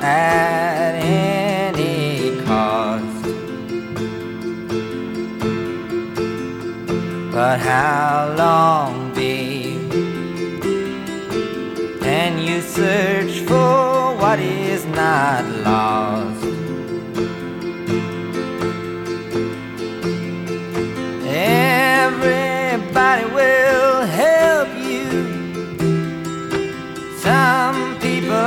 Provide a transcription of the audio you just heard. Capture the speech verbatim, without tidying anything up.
at any cost. But how long, babe, can you search for what is not lost?